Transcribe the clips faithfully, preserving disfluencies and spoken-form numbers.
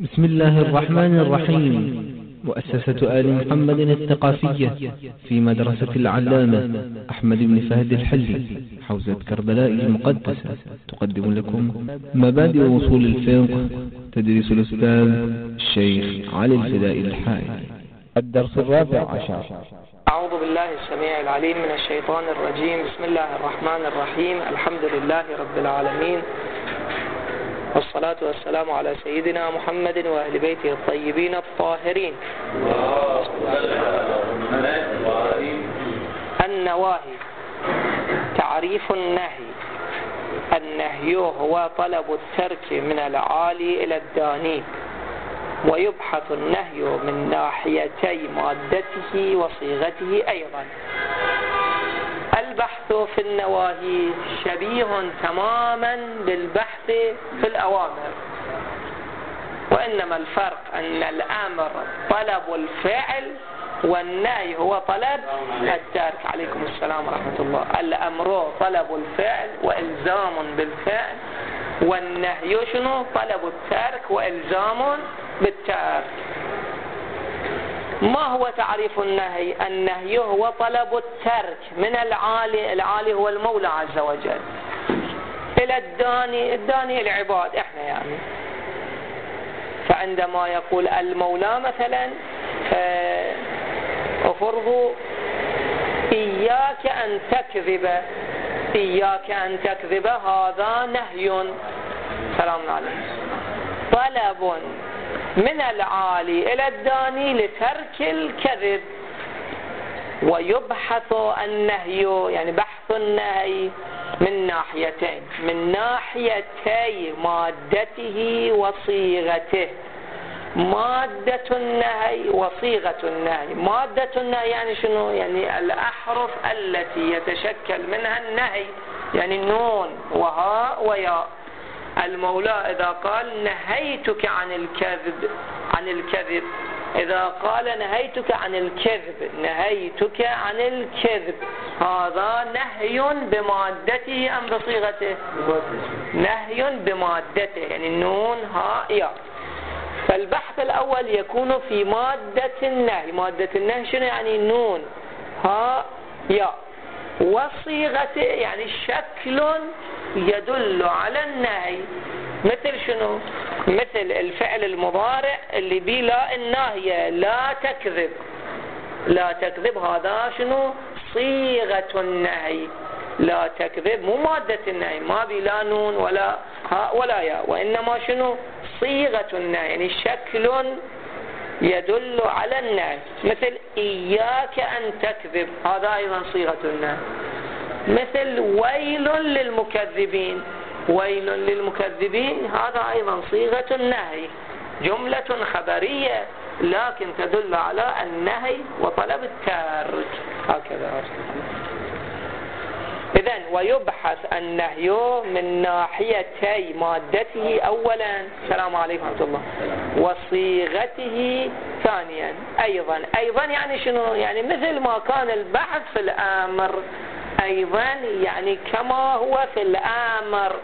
بسم الله الرحمن الرحيم. مؤسسة آل محمد الثقافية في مدرسة العلامة أحمد بن فهد الحلي حوزة كربلاء المقدسة تقدم لكم مبادئ وصول الفقه تدريس الأستاذ الشيخ علي الفدائي الحائي. الدرس الرابع عشر. أعوذ بالله السميع العليم من الشيطان الرجيم. بسم الله الرحمن الرحيم. الحمد لله رب العالمين، والصلاة والسلام على سيدنا محمد وأهل بيته الطيبين الطاهرين. النواهي. تعريف النهي: النهي هو طلب الترك من العالي إلى الداني، ويبحث النهي من ناحيتي مادته وصيغته أيضا. البحث في النواهي شبيه تماما بالبحث في الأوامر، وإنما الفرق أن الأمر طلب الفعل والنهي هو طلب الترك. عليكم السلام ورحمة الله. الأمر طلب الفعل وإلزام بالفعل، والنهي شنو؟ طلب الترك وإلزام بالترك. ما هو تعريف النهي؟ النهي هو طلب الترك من العالي، العالي هو المولى عز وجل، إلى الداني، الداني العباد احنا يعني. فعندما يقول المولى مثلا افرضوا إياك أن تكذب، إياك أن تكذب، هذا نهي. سلام عليكم. طلب من العالي إلى الداني لترك الكذب. ويبحث النهي، يعني بحث النهي من ناحيتين، من ناحيتي مادته وصيغته. مادة النهي وصيغة النهي. مادة النهي يعني شنو؟ يعني الأحرف التي يتشكل منها النهي، يعني نون وهاء وياء. المولى إذا قال نهيتك عن الكذب، عن الكذب، إذا قال نهيتك عن الكذب، نهيتك عن الكذب، هذا نهي بمادته أم بصيغته؟ نهي بمادته، يعني نون هاء ياء. فالبحث الأول يكون في مادة النهي. مادة النهي شنو؟ يعني نون هاء ياء. وصيغته يعني شكل يدل على النهي، مثل شنو؟ مثل الفعل المضارع اللي بيه لا الناهية، لا تكذب، لا تكذب، هذا شنو؟ صيغة النهي. لا تكذب مو مادة النهي، ما بيه لا نون ولا هاء ولا ياء، وإنما شنو؟ صيغة النهي، يعني شكل يدل على النهي. مثل إياك أن تكذب، هذا أيضا صيغة النهي. مثل ويل للمكذبين، ويل للمكذبين، هذا أيضا صيغة النهي، جملة خبرية لكن تدل على النهي وطلب الترك. هكذا. إذن ويبحث النهي من ناحيتي مادته أولا، السلام عليكم ورحمة الله، وصيغته ثانيا. أيضا أيضا يعني شنو؟ يعني مثل ما كان البحث في الأمر، أيضا يعني كما هو في الأمر.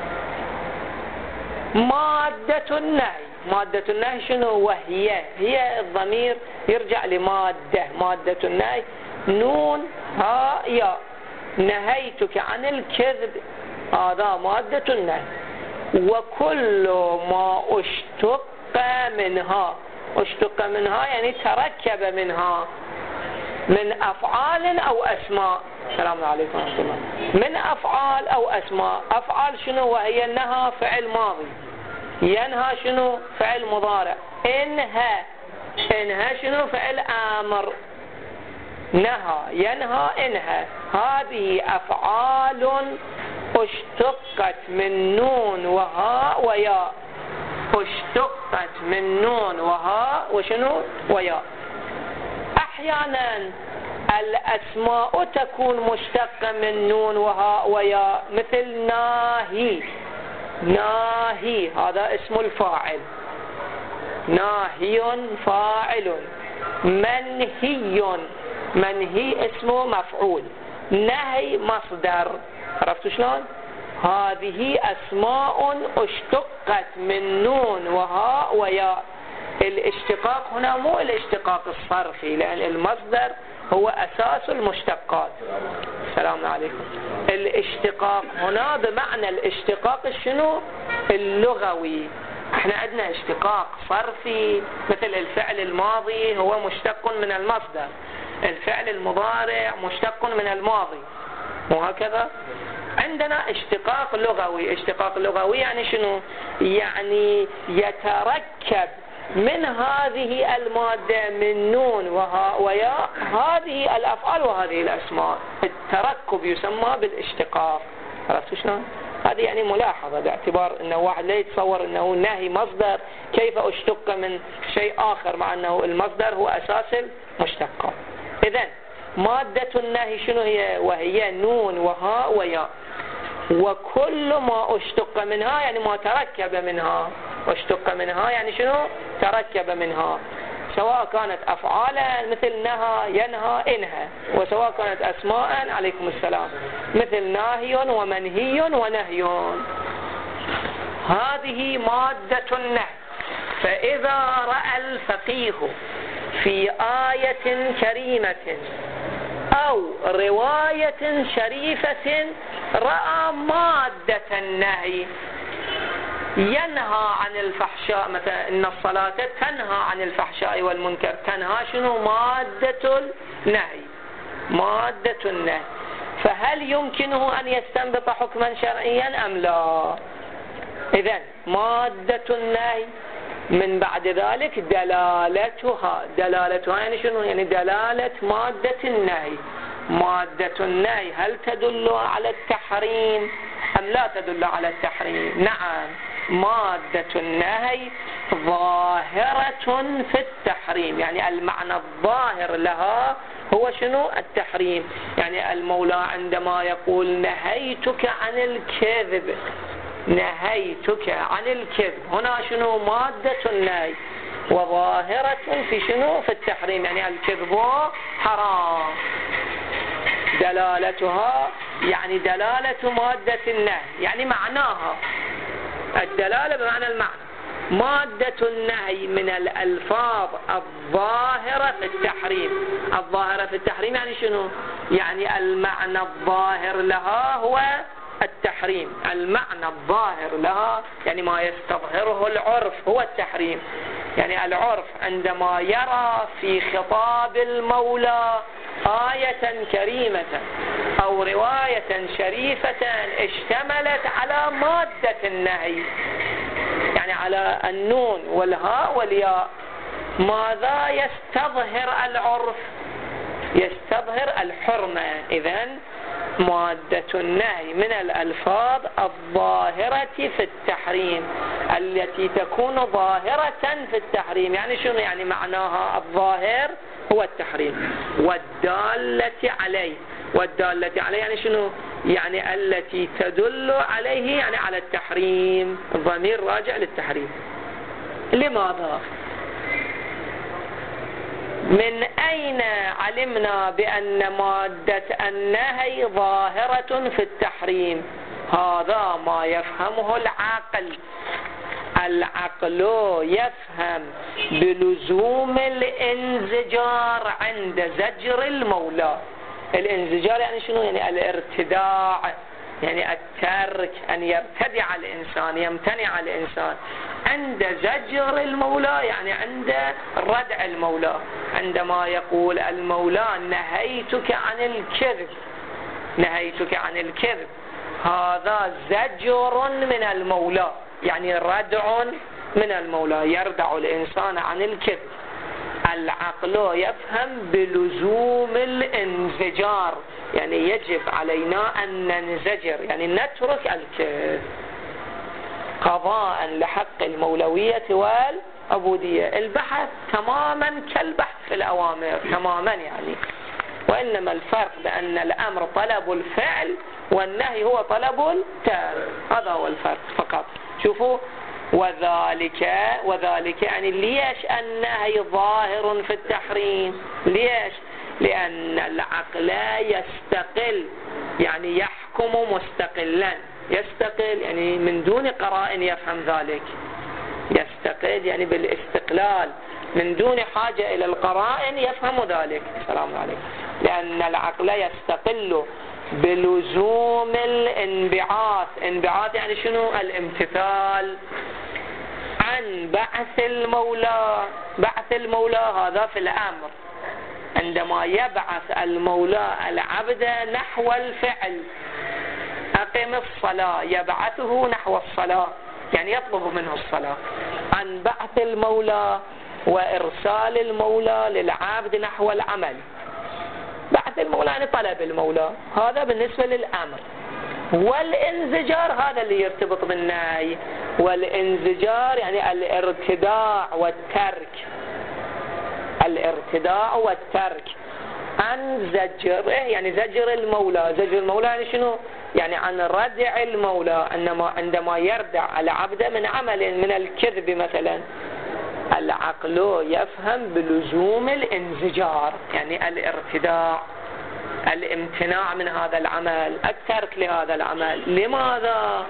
مادة النهي، مادة النهي شنو؟ وهي، هي الضمير يرجع لمادة. مادة النهي نون هاء ياء. نهيتك عن الكذب، هذا مادة النهي. وكل ما اشتق منها، اشتق منها يعني تركب منها، من أفعال أو أسماء. السلام عليكم ورحمة الله. من أفعال أو أسماء. أفعال شنو؟ وهي نهى فعل ماضي، ينهى شنو؟ فعل مضارع. انهى، انهى شنو؟ فعل آمر. نهى ينهى انهى. هذه أفعال اشتقت من نون وهاء وياء، اشتقت من نون وهاء وشنو؟ وياء. أحيانا الأسماء تكون مشتقة من نون وهاء وياء، مثل ناهي، ناهي هذا اسم الفاعل، ناهي فاعل. منهي، منهي اسمه مفعول. نهي مصدر. عرفتوا شلون؟ هذه أسماء اشتقت من نون وهاء وياء. الاشتقاق هنا مو الاشتقاق الصرفي، لأن المصدر هو أساس المشتقات. السلام عليكم. الاشتقاق هنا بمعنى الاشتقاق شنو؟ اللغوي. احنا عندنا اشتقاق صرفي مثل الفعل الماضي هو مشتق من المصدر، الفعل المضارع مشتق من الماضي، وهكذا. عندنا اشتقاق لغوي. اشتقاق لغوي يعني شنو؟ يعني يتركب من هذه المادة من نون وهاء وياء هذه الأفعال وهذه الأسماء. التركب يسمى بالاشتقاق. عرفتوا شلون؟ هذه يعني ملاحظة، باعتبار أنه واحد لا يتصور أنه النهي مصدر كيف اشتق من شيء آخر، مع أنه المصدر هو أساس المشتقات. إذن مادة النهي شنو هي؟ وهي نون وهاء وياء، وكل ما اشتق منها يعني ما تركب منها. اشتق منها يعني شنو؟ تركب منها، سواء كانت أفعالا مثل نهى ينهى انهى، وسواء كانت أسماء عليكم السلام مثل ناهي ومنهي ونهي. هذه مادة النهي. فإذا رأى الفقيه في آية كريمة أو رواية شريفة رأى مادة النهي ينهى عن الفحشاء، مثلا إن الصلاة تنهى عن الفحشاء والمنكر، تنهى شنو؟ مادة النهي، مادة النهي. فهل يمكنه أن يستنبط حكما شرعيا أم لا؟ إذن مادة النهي من بعد ذلك دلالتها. دلالتها يعني شنو؟ يعني دلالة مادة النهي. مادة النهي هل تدل على التحريم أم لا تدل على التحريم؟ نعم، مادة النهي ظاهرة في التحريم، يعني المعنى الظاهر لها هو شنو؟ التحريم. يعني المولى عندما يقول نهيتك عن الكذب، نهيتك عن الكذب، هنا شنو؟ مادة النهي وظاهرة في شنو؟ في التحريم، يعني الكذب حرام. دلالتها يعني دلالة مادة النهي، يعني معناها الدلالة بمعنى المعنى. مادة النهي من الألفاظ الظاهرة في التحريم. الظاهرة في التحريم يعني شنو؟ يعني المعنى الظاهر لها هو التحريم. المعنى الظاهر لها يعني ما يستظهره العرف هو التحريم. يعني العرف عندما يرى في خطاب المولى آية كريمة أو رواية شريفة اشتملت على مادة النهي، يعني على النون والهاء والياء، ماذا يستظهر العرف؟ يستظهر الحرمة. إذن مادة النهي من الألفاظ الظاهرة في التحريم، التي تكون ظاهرة في التحريم. يعني شنو؟ يعني معناها الظاهر هو التحريم. والدالة عليه، والدالة عليه يعني شنو؟ يعني التي تدل عليه، يعني على التحريم. الضمير راجع للتحريم. لماذا؟ من أين علمنا بأن مادة النهي ظاهرة في التحريم؟ هذا ما يفهمه العقل. العقل يفهم بلزوم الانزجار عند زجر المولى. الانزجار يعني شنو؟ يعني الارتداع، يعني الترك، أن يرتدع الإنسان، يمتنع الإنسان. عند زجر المولى يعني عند ردع المولى. عندما يقول المولى نهيتك عن الكذب، نهيتك عن الكذب، هذا زجر من المولى، يعني ردع من المولى، يردع الإنسان عن الكذب. العقل يفهم بلزوم الانزجار، يعني يجب علينا أن ننزجر، يعني نترك الكذب قضاء لحق المولوية والعبودية. البحث تماما كالبحث في الأوامر تماما يعني، وإنما الفرق بأن الأمر طلب الفعل والنهي هو طلب الترك، هذا هو الفرق فقط. شوفوا، وذلك وذلك يعني ليش النهي ظاهر في التحريم؟ ليش؟ لأن العقل يستقل، يعني يحكم مستقلا. يستقل يعني من دون قرائن يفهم ذلك، يستقل يعني بالاستقلال من دون حاجة إلى القرائن يفهم ذلك. السلام عليكم. لأن العقل يستقل بلزوم الانبعاث. انبعاث يعني شنو؟ الامتثال عن بعث المولى. بعث المولى هذا في الأمر، عندما يبعث المولى العبد نحو الفعل، أقم الصلاة، يبعثه نحو الصلاة يعني يطلب منه الصلاة. عن بعث المولى وإرسال المولى للعبد نحو العمل. بعث المولى يعني طلب المولى، هذا بالنسبة للأمر. والانزجار هذا اللي يرتبط بالنهي. والانزجار يعني الارتداع والترك. الارتداع والترك عن زجره يعني زجر المولى. زجر المولى يعني شنو؟ يعني عن ردع المولى، انما عندما يردع العبد من عمل من الكذب مثلا، العقل يفهم بلزوم الانزجار يعني الارتداع، الامتناع من هذا العمل، الترك لهذا العمل. لماذا؟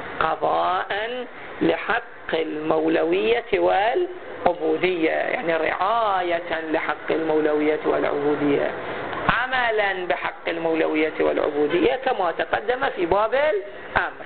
قضاء لحق المولوية والعبودية، يعني رعاية لحق المولوية والعبودية، عملا بحق المولوية والعبودية كما تقدم في باب الأمر.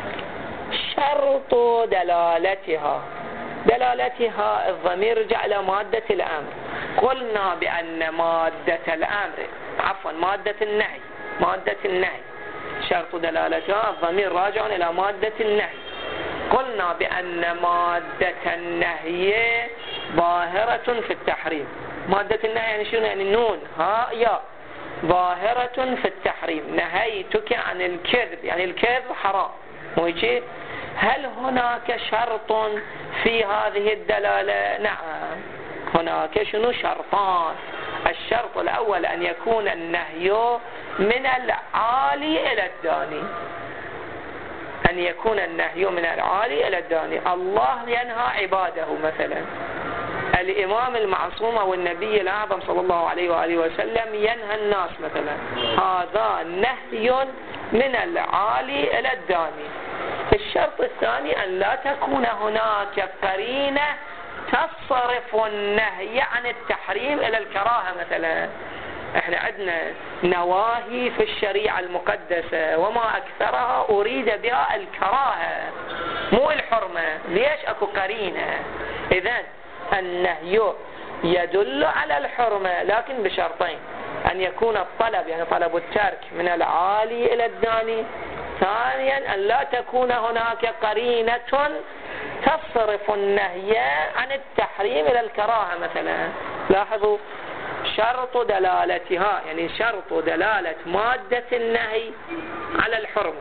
شرط دلالتها. دلالتها الضمير رجع إلى مادة الأمر. قلنا بأن مادة الأمر عفوا مادة النهي مادة النهي شرط دلالتها الضمير راجع إلى مادة النهي. قلنا بأن مادة النهي ظاهرة في التحريم. مادة النهي يعني شنو؟ يعني نون ها يا ظاهرة في التحريم. نهيتك عن الكذب يعني الكذب حرام، مو هيك؟ هل هناك شرط في هذه الدلالة؟ نعم، هناك شنو؟ شرطان. الشرط الأول أن يكون النهي من العالي إلى الداني. أن يكون النهي من العالي إلى الداني. الله ينهى عباده مثلا، الإمام المعصوم والنبي الأعظم صلى الله عليه وآله وسلم ينهى الناس مثلا، هذا نهي من العالي إلى الداني. الشرط الثاني أن لا تكون هناك قرينة تصرف النهي عن التحريم إلى الكراهة مثلا. احنا عندنا نواهي في الشريعة المقدسة وما أكثرها أريد بها الكراهة مو الحرمة. ليش؟ أكو قرينة. إذن النهي يدل على الحرمة لكن بشرطين: أن يكون الطلب يعني طلب الترك من العالي إلى الداني، ثانيا أن لا تكون هناك قرينة تصرف النهي عن التحريم إلى الكراهة مثلا. لاحظوا شرط دلالتها يعني شرط دلالة مادة النهي على الحرمة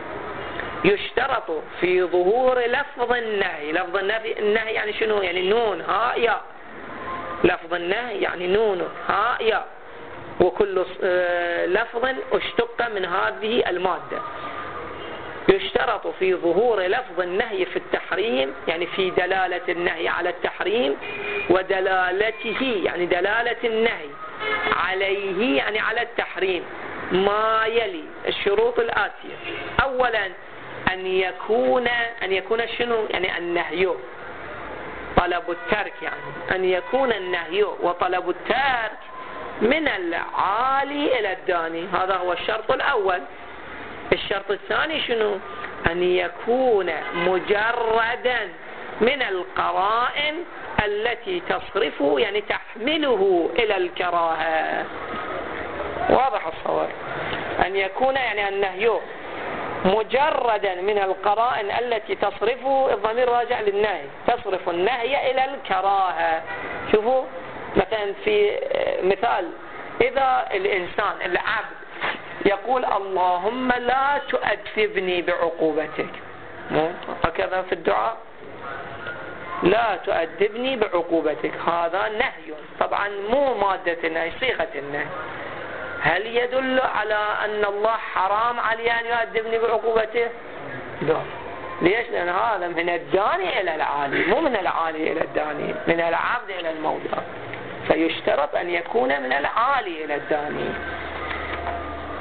يشترط في ظهور لفظ النهي. لفظ النهي يعني شنو؟ يعني نون ها يا. لفظ النهي يعني نون ها يا، وكل لفظ اشتق من هذه المادة. يشترط في ظهور لفظ النهي في التحريم يعني في دلالة النهي على التحريم، ودلالته يعني دلالة النهي عليه يعني على التحريم ما يلي الشروط الآتية. أولا أن يكون أن يكون شنو؟ يعني النهي طلب الترك، يعني أن يكون النهي وطلب الترك من العالي إلى الداني، هذا هو الشرط الأول. الشرط الثاني شنو؟ أن يكون مجردا من القرائن التي تصرفه يعني تحمله إلى الكراهة. واضح الصور؟ أن يكون يعني النهي مجردا من القرائن التي تصرفه، الضمير راجع للنهي، تصرف النهي إلى الكراهة. شوفوا مثلا في مثال: إذا الإنسان العبد يقول اللهم لا تؤدبني بعقوبتك، هكذا في الدعاء، لا تؤدبني بعقوبتك، هذا نهي طبعا مو مادة النهي، صيغة النهي. هل يدل على أن الله حرام علي أن يؤدبني بعقوبته؟ لا. ليش؟ لأن هذا من الداني إلى العالي، مو من العالي إلى الداني، من العبد إلى المولى، فيشترط أن يكون من العالي إلى الداني.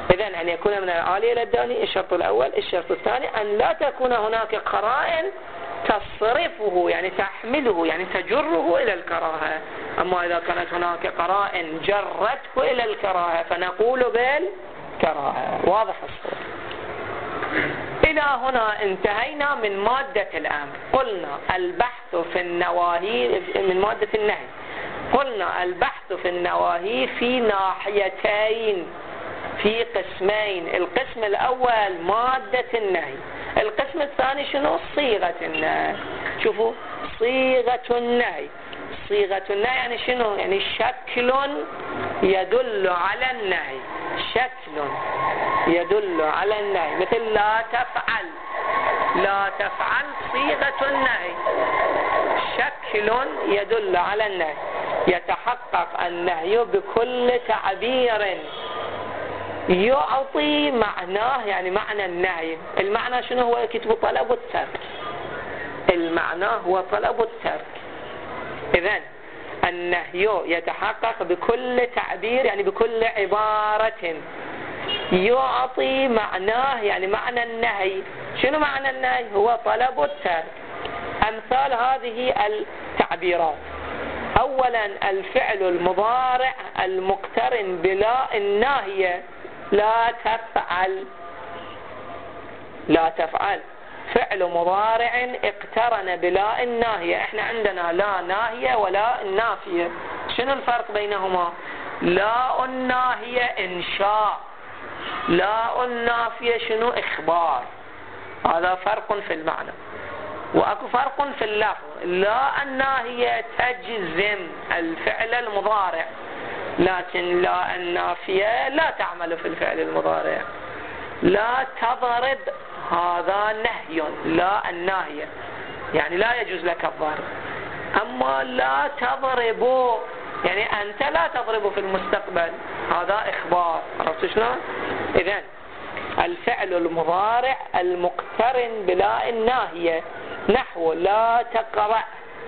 إذن أن يكون من العالي إلى الداني الشرط الأول. الشرط الثاني أن لا تكون هناك قرائن تصرفه يعني تحمله يعني تجره إلى الكراهة. أما إذا كانت هناك قرائن جرته إلى الكراهة فنقول بالكراهة. واضح الصورة؟ إلى هنا انتهينا من مادة الأمر. قلنا البحث في النواهي من مادة النهي. قلنا البحث في النواهي في ناحيتين في قسمين. القسم الأول مادة النهي. القسم الثاني شنو؟ صيغة النهي. شوفوا صيغة النهي. صيغة النهي يعني شنو؟ يعني شكل يدل على النهي. شكل يدل على النهي مثل لا تفعل. لا تفعل صيغة النهي شكل يدل على النهي. يتحقق النهي بكل تعبير يعطي معناه يعني معنى النهي. المعنى شنو هو؟ كتب طلب الترك. المعنى هو طلب الترك. إذن النهي يتحقق بكل تعبير يعني بكل عبارة يعطي معناه يعني معنى النهي. شنو معنى النهي؟ هو طلب الترك. أمثال هذه التعبيرات: أولا الفعل المضارع المقترن بلا الناهية لا تفعل. لا تفعل فعل مضارع اقترن بلا الناهية. احنا عندنا لا ناهية ولا النافية. شنو الفرق بينهما؟ لا الناهية إنشاء، لا النافية شنو؟ إخبار. هذا فرق في المعنى. وأكو فرق في اللفظ. لا الناهية تجزم الفعل المضارع، لكن لا النافية لا تعمل في الفعل المضارع. لا تضرب هذا نهي. لا الناهية يعني لا يجوز لك الضرب. أما لا تضرب يعني أنت لا تضرب في المستقبل، هذا إخبار. عرفت شلون؟ إذن الفعل المضارع المقترن بلا الناهية نحو لا تقرأ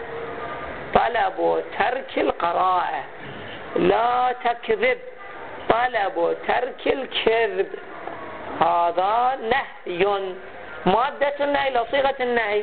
طلب ترك القراءة. لا تكذب طلب ترك الكذب. هذا نهي. مادة النهي لو صيغة النهي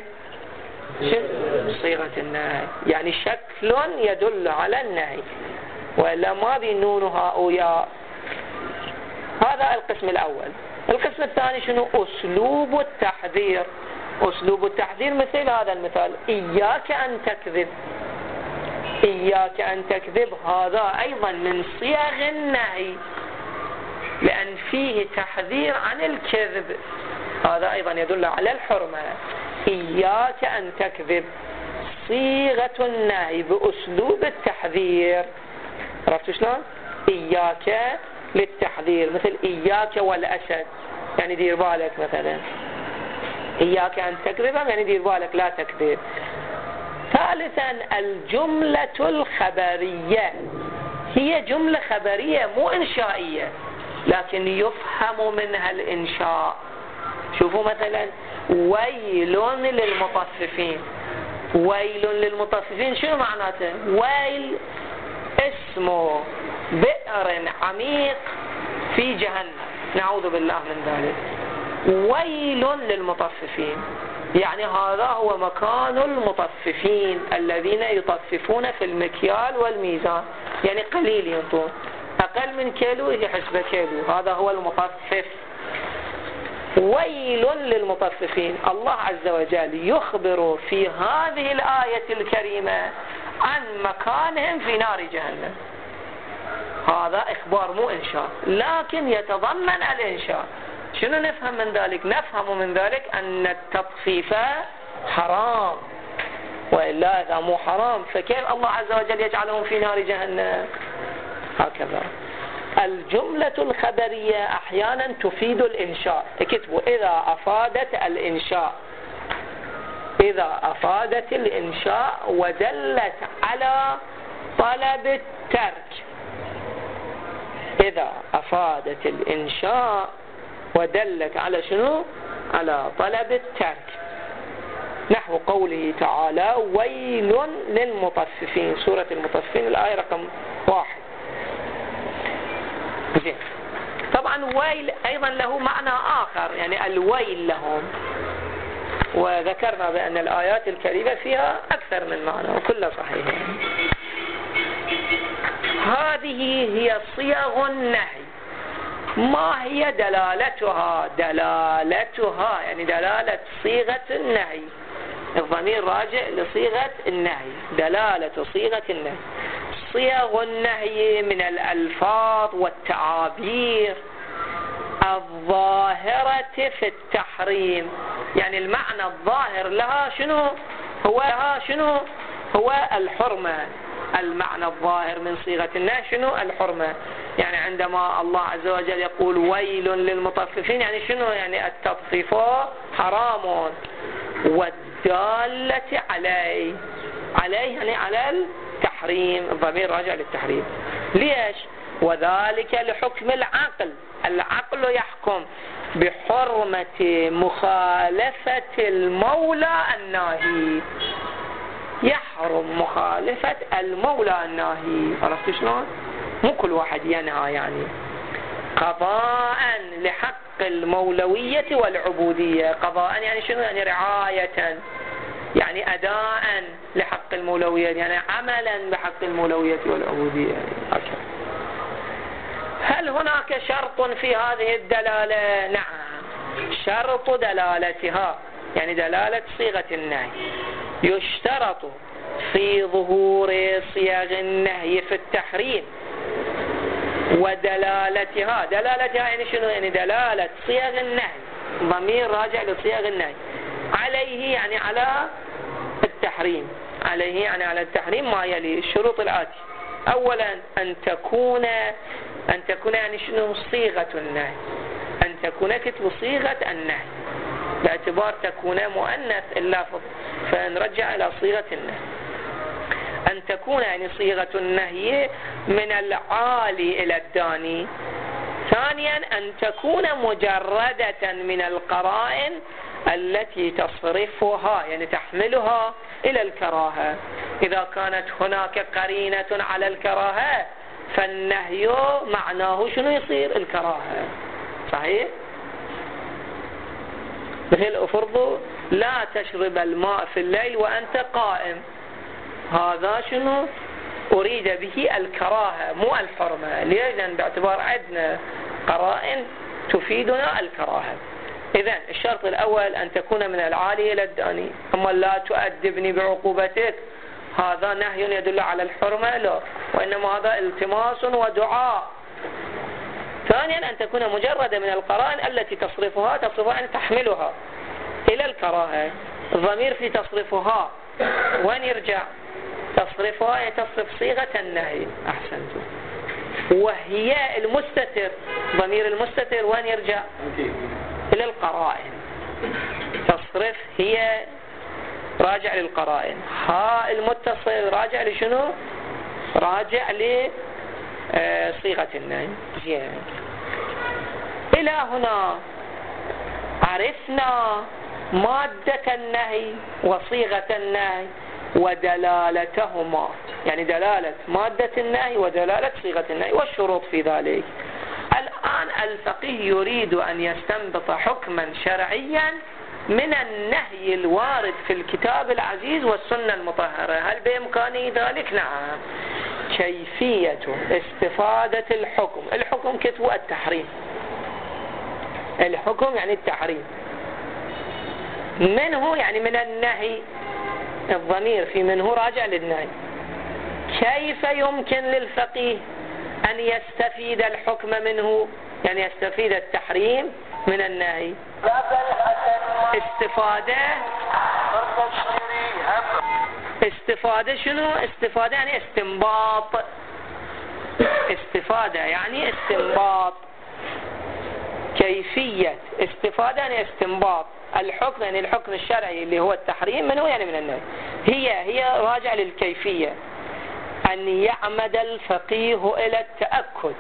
صيغة النهي يعني شكل يدل على النهي، وإلا ما بينون هاء وياء. هذا القسم الأول. القسم الثاني شنو؟ أسلوب التحذير. أسلوب التحذير مثل هذا المثال: إياك أن تكذب. إياك أن تكذب هذا أيضا من صيغ النهي لأن فيه تحذير عن الكذب. هذا أيضا يدل على الحرمة. إياك أن تكذب صيغة النهي بأسلوب التحذير. عرفت شلون؟ إياك للتحذير مثل إياك والأسد يعني دير بالك. مثلا إياك أن تكذب يعني دير بالك لا تكذب. ثالثا الجملة الخبرية. هي جملة خبرية مو إنشائية لكن يفهم منها الإنشاء. شوفوا مثلا ويل للمطففين. ويل للمطففين شنو معناته؟ ويل اسمه بئر عميق في جهنم، نعوذ بالله من ذلك. ويل للمطففين يعني هذا هو مكان المطففين الذين يطففون في المكيال والميزان، يعني قليل ينطون، أقل من كيلو يجي حسب كيلو، هذا هو المطفف. ويل للمطففين. الله عز وجل يخبر في هذه الآية الكريمة عن مكانهم في نار جهنم. هذا إخبار مو إنشاء لكن يتضمن الإنشاء. شنو نفهم من ذلك؟ نفهم من ذلك أن التطفيف حرام، وإلا إذا مو حرام فكيف الله عز وجل يجعلهم في نار جهنم؟ هكذا. الجملة الخبرية أحيانا تفيد الإنشاء. اكتبوا إذا أفادت الإنشاء. إذا أفادت الإنشاء ودلت على طلب الترك. إذا أفادت الإنشاء ودلت على شنو؟ على طلب الترك. نحو قوله تعالى ويل للمطففين، سورة المطففين الآية رقم واحد. زين. طبعا طبعا ويل أيضا له معنى آخر، يعني الويل لهم، وذكرنا بأن الآيات الكريمة فيها أكثر من معنى وكلها صحيحة. هذه هي صيغ النهي. ما هي دلالتها؟ دلالتها يعني دلالة صيغة النهي، الضمير راجع لصيغة النهي، دلالة صيغة النهي. صيغ النهي من الألفاظ والتعابير الظاهرة في التحريم، يعني المعنى الظاهر لها شنو هو؟ لها شنو هو؟ الحرمة. المعنى الظاهر من صيغة النهي شنو؟ الحرمة. يعني عندما الله عز وجل يقول ويل للمطففين، يعني شنو؟ يعني التطفيف حرام، والدالة عليه، عليه يعني على التحريم، الضمير راجع للتحريم. ليش؟ وذلك لحكم العقل، العقل يحكم بحرمة مخالفة المولى الناهي، يحرم مخالفة المولى الناهي. عرفتوا شلون؟ مو كل واحد ينهى، يعني قضاء لحق المولوية والعبودية. قضاء يعني شنو؟ يعني رعاية، يعني أداء لحق المولوية، يعني عملا بحق المولوية والعبودية. أوكي. هل هناك شرط في هذه الدلالة؟ نعم، شرط دلالتها يعني دلالة صيغة النهي يشترط في ظهور صيغ النهي في التحريم ودلالتها. دلالتها يعني شنو؟ يعني دلالة صيغ النهي، ضمير راجع لصيغ النهي، عليه يعني على التحريم، عليه يعني على التحريم ما يلي الشروط الآتي. أولا أن تكون، أن تكون يعني شنو؟ صيغة النهي، أن تكون كتب صيغة النهي، باعتبار تكون مؤنث اللفظ فنرجع إلى صيغة النهي. أن تكون يعني صيغة النهي من العالي إلى الداني. ثانيا أن تكون مجردة من القرائن التي تصرفها يعني تحملها إلى الكراهة. إذا كانت هناك قرينة على الكراهة فالنهي معناه شنو يصير؟ الكراهة. صحيح؟ مثل أفرضوا لا تشرب الماء في الليل وأنت قائم، هذا شنو؟ أريد به الكراهة مو الحرمة. ليش؟ لأن باعتبار عندنا قرائن تفيدنا الكراهة. إذن الشرط الأول أن تكون من العالي إلى الداني. أما لا تؤدبني بعقوبتك، هذا نهي يدل على الحرمة؟ لا، وإنما هذا التماس ودعاء. ثانيا أن تكون مجردة من القرائن التي تصرفها، تصرفها أن تحملها إلى الكراهة. الضمير في تصرفها وين يرجع؟ تصرفها يعني تصرف صيغة النهي. أحسنتم. وهي المستتر، ضمير المستتر وين يرجع؟ إلى القرائن. تصرف هي راجع للقرائن، ها المتصل راجع لشنو؟ راجع لصيغة النهي. زين، إلى هنا عرفنا مادة النهي وصيغة النهي ودلالتهما، يعني دلالة مادة النهي ودلالة صيغة النهي والشروط في ذلك. الآن الفقيه يريد أن يستنبط حكما شرعيا من النهي الوارد في الكتاب العزيز والسنة المطهرة. هل بإمكانه ذلك؟ نعم. كيفية استفادة الحكم، الحكم كتب التحريم، الحكم يعني التحريم، منه يعني من النهي، الضمير في منه راجع للنهي. كيف يمكن للفقيه أن يستفيد الحكم منه، يعني يستفيد التحريم من النهي؟ استفادة استفادة شنو؟ استفادة يعني استنباط، استفادة يعني استنباط. كيفية استفادة يعني استنباط الحكم، يعني الحكم الشرعي اللي هو التحريم منه يعني من النهي. هي هي راجع للكيفية، أن يعمد الفقيه إلى التأكد.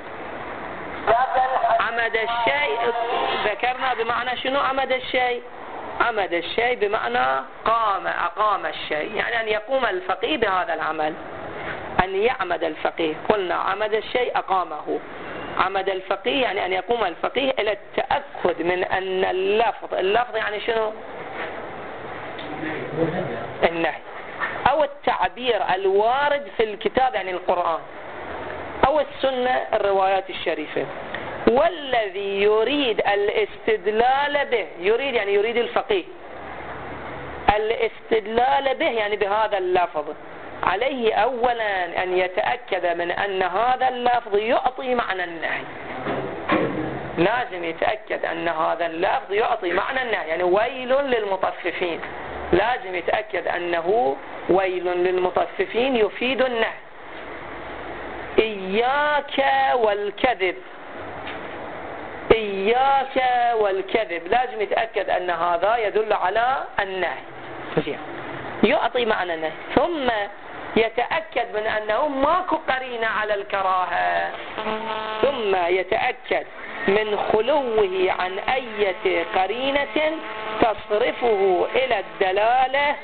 عمد الشيء ذكرنا بمعنى شنو؟ عمد الشيء، عمد الشيء بمعنى قام، أقام الشيء، يعني أن يقوم الفقيه بهذا العمل. أن يعمد الفقيه، قلنا عمد الشيء أقامه. عمد الفقيه يعني أن يقوم الفقيه إلى التأكد من أن اللفظ اللفظ يعني شنو؟ النهي أو التعبير الوارد في الكتاب يعني القرآن أو السنة الروايات الشريفة، والذي يريد الاستدلال به، يريد يعني يريد الفقيه الاستدلال به يعني بهذا اللفظ، عليه أولا أن يتأكد من أن هذا اللفظ يعطي معنى النهي. لازم يتأكد أن هذا اللفظ يعطي معنى النهي، يعني ويل للمطففين، لازم يتأكد أنه ويل للمطففين يفيد النهي. إياك والكذب، إياك والكذب لازم يتأكد أن هذا يدل على النهي، يعطي معنى النهي. ثم يتأكد من أنه ماكو قرينة على الكراهة، ثم يتأكد من خلوه عن أي قرينة تصرفه إلى الدلالة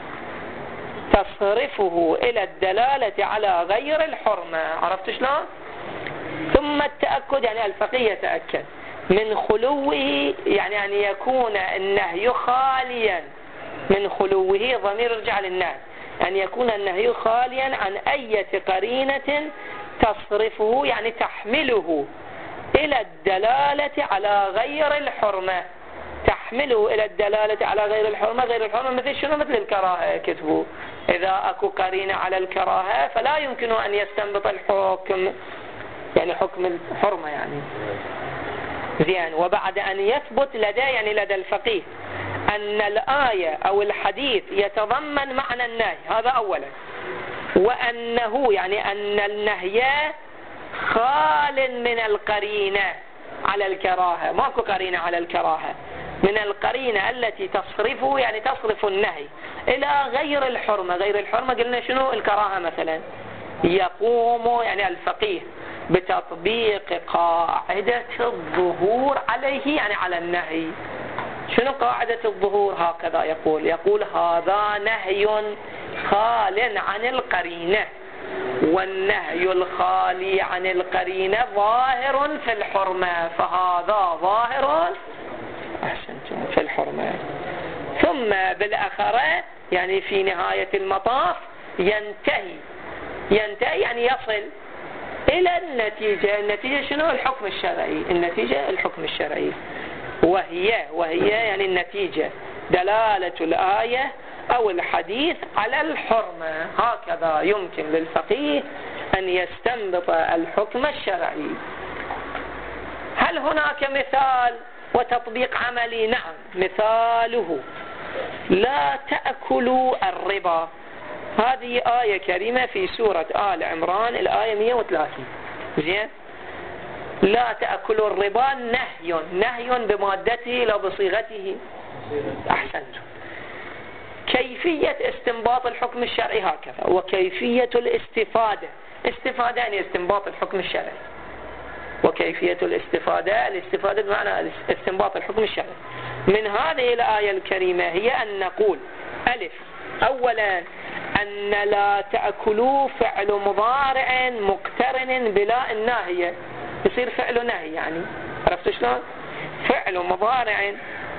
تصرفه إلى الدلالة على غير الحرمة. عرفت شلون؟ ثم التأكد يعني الفقيه يتأكد من خلوه، يعني أن يكون النهي خاليا من خلوه، ضمير يرجع للنهي، أن يكون النهي خاليا عن أي قرينة تصرفه يعني تحمله إلى الدلالة على غير الحرمة، تحمله إلى الدلالة على غير الحرمة. غير الحرمة مثل شنو؟ مثل الكراهة. كتبوا إذا أكو قرينة على الكراهة فلا يمكن أن يستنبط الحكم، يعني حكم الحرمة يعني زين. وبعد أن يثبت لدى يعني لدى الفقيه أن الآية أو الحديث يتضمن معنى النهي، هذا أولا، وأنه يعني أن النهي خال من القرينة على الكراهة، ماكو قرينة على الكراهة، من القرينة التي تصرفه يعني تصرف النهي إلى غير الحرمة. غير الحرمة قلنا شنو؟ الكراهة مثلا. يقوم يعني الفقيه بتطبيق قاعدة الظهور عليه يعني على النهي. شنو قاعدة الظهور؟ هكذا يقول يقول هذا نهي خال عن القرينة، والنهي الخالي عن القرينة ظاهر في الحرمة، فهذا ظاهر أحسنتم في الحرمة. ثم بالأخرى يعني في نهاية المطاف ينتهي ينتهي يعني يصل إلى النتيجة. النتيجة شنو؟ الحكم الشرعي. النتيجة الحكم الشرعي، وهي وهي يعني النتيجة دلالة الآية أو الحديث على الحرمة. هكذا يمكن للفقيه أن يستنبط الحكم الشرعي. هل هناك مثال وتطبيق عملي؟ نعم، مثاله لا تأكلوا الربا. هذه آية كريمة في سورة آل عمران الآية مئة وثلاثين. زين، لا تأكلوا الربا نهي، نهي بمادته لا بصيغته. أحسنتم. كيفية استنباط الحكم الشرعي هكذا، وكيفية الاستفادة، استفادة يعني استنباط الحكم الشرعي، وكيفية الاستفادة، الاستفادة بمعنى استنباط الحكم الشرعي من هذه الآية الكريمة هي أن نقول ألف، أولا أن لا تأكلوا فعل مضارع مقترن بلا الناهية، يصير فعل نهي يعني. عرفت شلون؟ فعل مضارع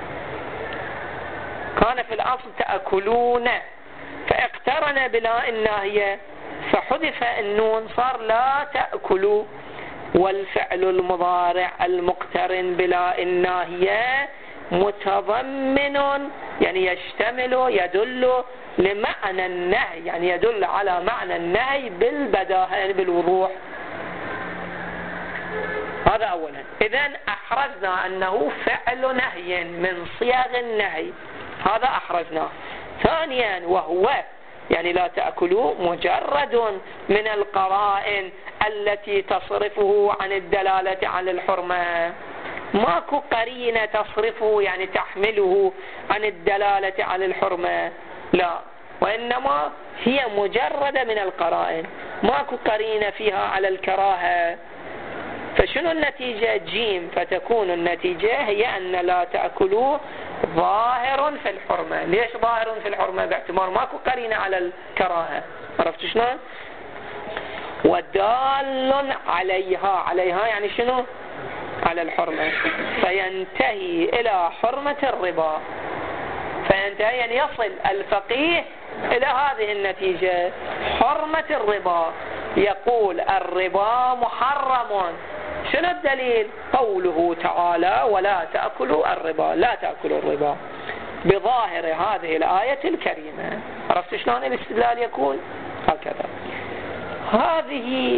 كان في الأصل تأكلون، فاقترن بلا الناهية فحذف النون صار لا تأكلوا. والفعل المضارع المقترن بلا الناهية متضمن يعني يشتمل يدل لمعنى النهي، يعني يدل على معنى النهي بالبداهة يعني بالوضوح. هذا أولا. إذن أحرزنا أنه فعل نهي من صيغ النهي، هذا أحرزناه. ثانيا وهو يعني لا تأكلوا مجرد من القرائن التي تصرفه عن الدلالة على الحرمة، ماكو قرينة تصرفه يعني تحمله عن الدلالة على الحرمة، لا، وإنما هي مجرد من القرائن، ماكو قرينة فيها على الكراهة. فشنو النتيجة؟ جيم. فتكون النتيجة هي أن لا تأكلوا ظاهر في الحرمة. ليش ظاهر في الحرمة؟ باعتبار ماكو قرينة على الكراهة. عرفت شلون؟ ودال عليها، عليها يعني شنو؟ على الحرمة، فينتهي إلى حرمة الربا. فينتهي يعني يصل الفقيه إلى هذه النتيجة، حرمة الربا. يقول الربا محرم. شنو الدليل؟ قوله تعالى ولا تأكلوا الربا، لا تأكلوا الربا، بظاهر هذه الآية الكريمة. عرفت شلون الاستدلال يكون؟ هكذا. هذه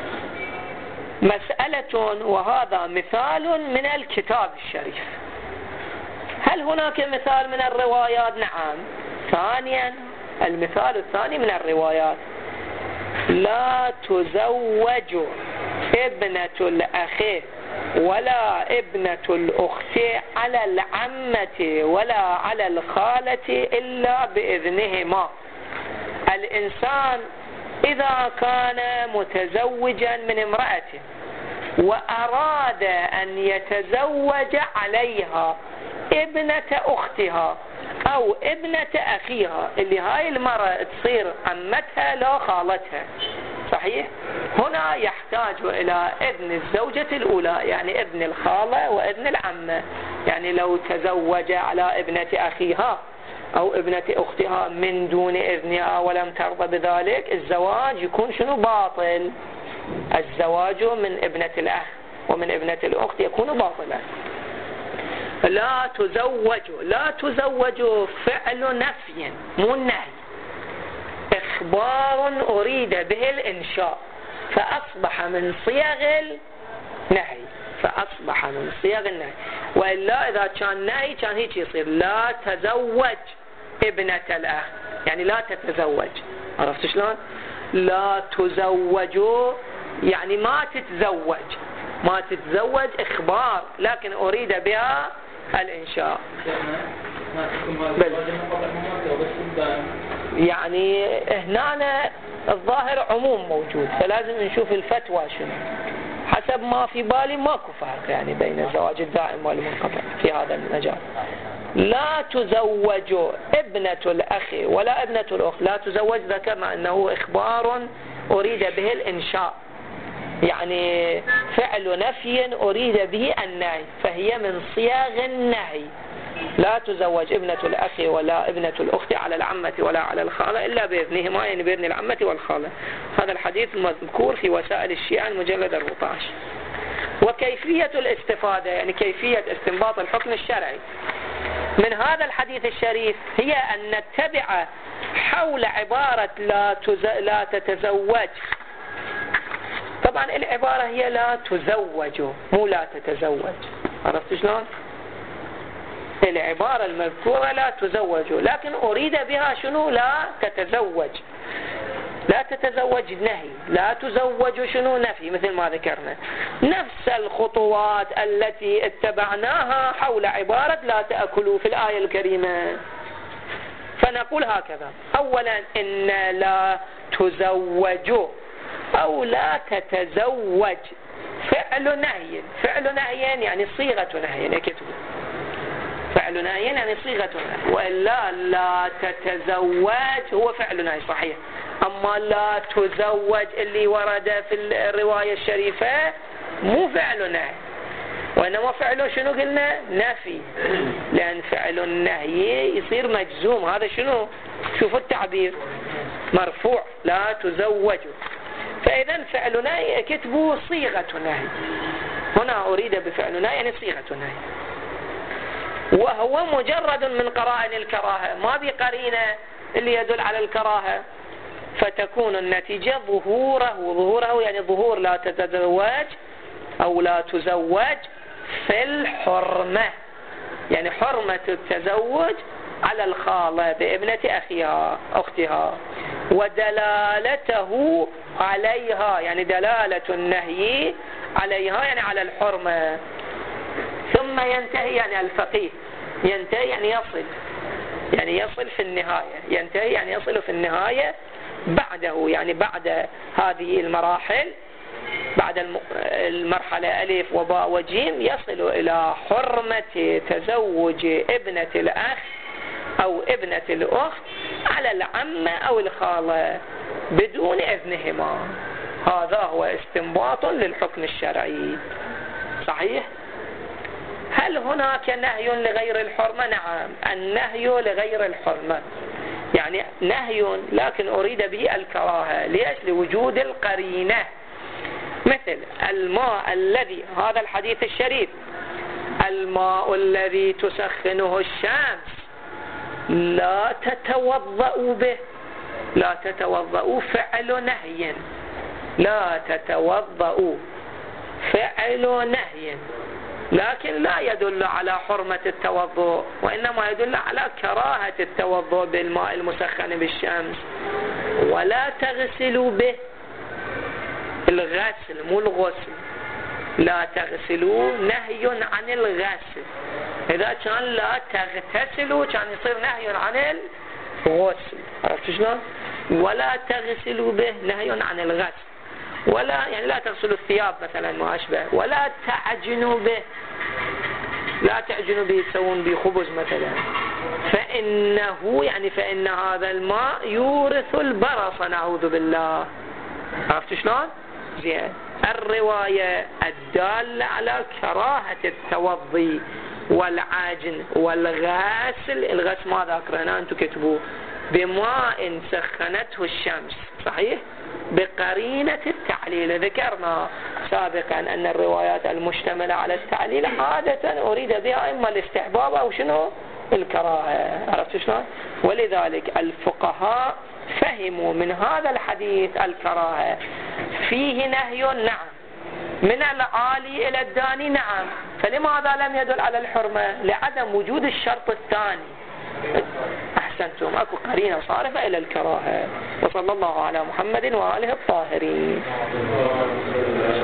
مسألة وهذا مثال من الكتاب الشريف. هل هناك مثال من الروايات؟ نعم. ثانيا، المثال الثاني من الروايات: لا تزوج ابنة الأخ ولا ابنة الأخت على العمة ولا على الخالة إلا بإذنهما. الإنسان إذا كان متزوجا من امرأته وأراد أن يتزوج عليها ابنة أختها أو ابنة أخيها، اللي هاي المرأة تصير عمتها لا خالتها، صحيح؟ هنا يحتاج إلى إذن الزوجة الأولى، يعني إذن الخالة وإذن العمة. يعني لو تزوج على ابنة أخيها أو ابنة أختها من دون إذنها ولم ترضى بذلك، الزواج يكون شنو؟ باطل. الزواج من ابنة الأخ ومن ابنة الأخت يكون باطلا. لا تزوج، لا تزوج فعل نفي مو النهي، إخبار أريد به الإنشاء، فأصبح من صيغ النهي، فأصبح من صيغ النهي. وإلا إذا كان نهي كان هيك يصير لا تزوج ابنة الأخ، يعني لا تتزوج. عرفت شلون؟ لا تزوجوا يعني ما تتزوج، ما تتزوج إخبار، لكن أريد بها الإنشاء. يعني هنا الظاهر عموم موجود، فلازم نشوف الفتوى شنو. حسب ما في بالي ماكو فرق يعني بين الزواج الدائم والمنقطع في هذا المجال. لا تزوج ابنة الأخ ولا ابنة الأخت. لا تزوج ذكرنا أنه إخبار أريد به الإنشاء، يعني فعل نفي أريد به النهي، فهي من صياغ النهي. لا تزوج ابنة الأخ ولا ابنة الأخت على العمة ولا على الخالة إلا بإذنهما، يعني بإذن العمة والخالة. هذا الحديث مذكور في وسائل الشيعة المجلد أربعة عشر. وكيفية الاستفادة، يعني كيفية استنباط الحكم الشرعي من هذا الحديث الشريف، هي أن نتبع حول عبارة لا, تز... لا تتزوج. طبعا العبارة هي لا تزوج مو لا تتزوج. عرفت شلون؟ العبارة المذكورة لا تزوج، لكن أريد بها شنو؟ لا تتزوج. لا تتزوج نهي، لا تزوج شنو؟ نفي، مثل ما ذكرنا. نفس الخطوات التي اتبعناها حول عبارة لا تأكلوا في الآية الكريمة. فنقول هكذا: أولا إن لا تزوج أو لا تتزوج فعل نهي. فعل نهي يعني صيغة نهي، نكتبه فعل نهي يعني صيغة نهي. وإلا لا تتزوج هو فعل نهي صحيح، أما لا تزوج اللي ورد في الرواية الشريفة مو فعل نهي، وإنما فعله شنو قلنا؟ نفي، لأن فعل النهي يصير مجزوم. هذا شنو؟ شوفوا التعبير، مرفوع لا تزوج. فإذا فعل نهي كتبوا صيغة نهي. هنا أريد بفعل نهي يعني صيغة نهي، وهو مجرد من قرائن الكراهة، ما بقرينة اللي يدل على الكراهة، فتكون النتيجة ظهوره. ظهوره يعني ظهور لا تتزوج أو لا تزوج في الحرمة، يعني حرمة التزوج على الخالة بابنة أخيها أختها، ودلالته عليها يعني دلالة النهي عليها يعني على الحرمة. ثم ينتهي يعني الفقيه ينتهي يعني يصل، يعني يصل في النهاية. ينتهي يعني يصل في النهاية بعده، يعني بعد هذه المراحل، بعد المرحلة ألف وباء وجيم، يصل إلى حرمة تزوج ابنة الأخ أو ابنة الأخت على العمة أو الخالة بدون إذنهما. هذا هو استنباط للحكم الشرعي. صحيح؟ هل هناك نهي لغير الحرمة؟ نعم، النهي لغير الحرمة يعني نهي لكن أريد به الكراهة. ليش؟ لوجود القرينة. مثل الماء الذي، هذا الحديث الشريف، الماء الذي تسخنه الشمس لا تتوضأوا به، لا تتوضأوا فعل نهي، لا تتوضأوا فعل نهي، لكن لا يدل على حرمة التوضؤ، وإنما يدل على كراهة التوضؤ بالماء المسخن بالشمس. ولا تغسلوا به، الغسل مو الغسل، لا تغسلوا نهي عن الغسل. إذا كان لا تغتسلوا كان يصير نهي عن الغسل. عرفت شلون؟ ولا تغسلوا به نهي عن الغسل، ولا يعني لا تغسلوا الثياب مثلا ما أشبه. ولا تعجنوا به، لا تعجنوا به تسوون به خبز مثلا، فإنه يعني فإن هذا الماء يورث البرص نعوذ بالله. عرفت شلون؟ زين. الرواية الدالة على كراهة التوضي والعجن والغسل، الغسل ما ذكرنا أنتم كتبوه، بماء سخنته الشمس، صحيح؟ بقرينة التعليل. ذكرنا سابقا أن الروايات المشتملة على التعليل عادة أريد بها إما الاستحباب أو شنو؟ الكراهة. عرفت شلون؟ ولذلك الفقهاء فهموا من هذا الحديث الكراهة. فيه نهي نعم، من العالي إلى الداني نعم، فلماذا لم يدل على الحرمة؟ لعدم وجود الشرط الثاني. أحسنتم، أكو قرينة صارفة إلى الكراهة. وصلى الله على محمد وآله الطاهرين.